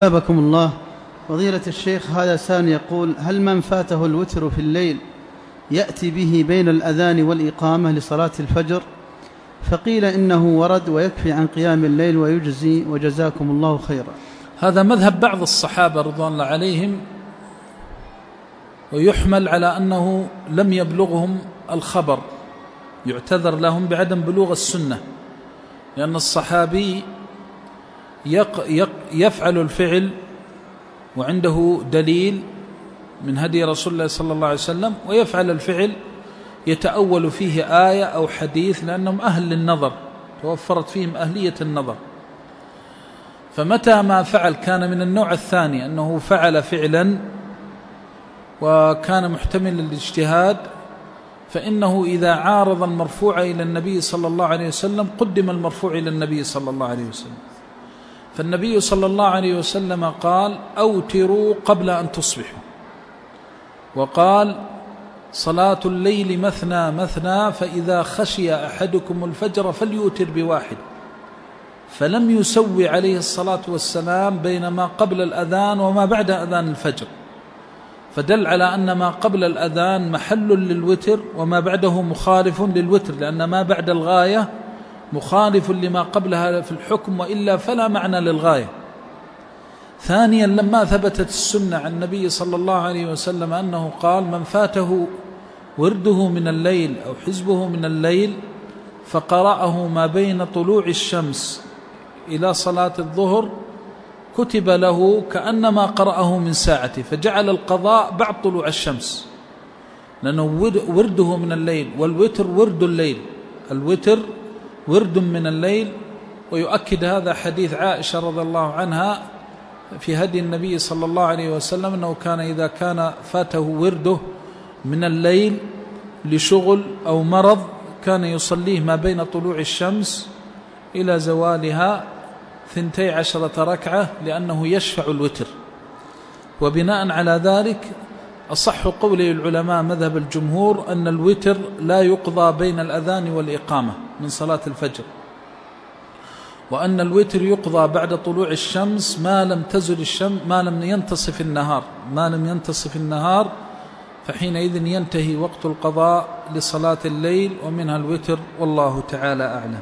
أثابكم الله. فضيلة الشيخ، هذا سائل يقول: هل من فاته الوتر في الليل يأتي به بين الأذان والإقامة لصلاة الفجر؟ فقيل إنه ورد ويكفي عن قيام الليل ويجزي، وجزاكم الله خيرا. هذا مذهب بعض الصحابة رضوان الله عليهم، ويحمل على أنه لم يبلغهم الخبر، يعتذر لهم بعدم بلوغ السنة، لأن الصحابي يفعل الفعل وعنده دليل من هدي رسول الله صلى الله عليه وسلم، ويفعل الفعل يتأول فيه آية أو حديث، لأنهم أهل للنظر، توفرت فيهم أهلية النظر. فمتى ما فعل كان من النوع الثاني، أنه فعل فعلا وكان محتمل للاجتهاد، فإنه إذا عارض المرفوع إلى النبي صلى الله عليه وسلم قدم المرفوع إلى النبي صلى الله عليه وسلم. فالنبي صلى الله عليه وسلم قال: أوتروا قبل أن تصبحوا، وقال: صلاة الليل مثنى مثنى، فإذا خشي أحدكم الفجر فليوتر بواحد. فلم يسوي عليه الصلاة والسلام بين ما قبل الأذان وما بعد أذان الفجر، فدل على أن ما قبل الأذان محل للوتر وما بعده مخالف للوتر، لأن ما بعد الغاية مخالف لما قبلها في الحكم، وإلا فلا معنى للغاية. ثانيا، لما ثبتت السنة عن النبي صلى الله عليه وسلم أنه قال: من فاته ورده من الليل أو حزبه من الليل فقرأه ما بين طلوع الشمس إلى صلاة الظهر كتب له كأنما قرأه من ساعته، فجعل القضاء بعد طلوع الشمس، لأنه ورده من الليل، والوتر ورد الليل، الوتر ورد من الليل. ويؤكد هذا حديث عائشة رضي الله عنها في هدي النبي صلى الله عليه وسلم، أنه كان إذا كان فاته ورده من الليل لشغل أو مرض كان يصليه ما بين طلوع الشمس إلى زوالها 12 ركعة، لأنه يشفع الوتر. وبناء على ذلك أصح قولي العلماء مذهب الجمهور أن الوتر لا يقضى بين الأذان والإقامة من صلاة الفجر، وأن الوتر يقضى بعد طلوع الشمس ما لم تزل الشمس، ما لم ينتصف النهار، فحينئذ ينتهي وقت القضاء لصلاة الليل ومنها الوتر، والله تعالى أعلم.